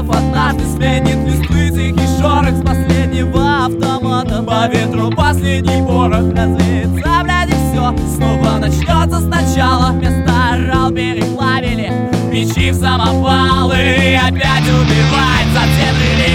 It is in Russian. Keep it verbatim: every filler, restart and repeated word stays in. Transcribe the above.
Выстрелов однажды сменит листвы тихий шорох с последнего автомата. По ветру последний порох развеется, блядь, и все снова начнется сначала. Вместо орал переплавили мечи в самопалы. Опять убивать за цены.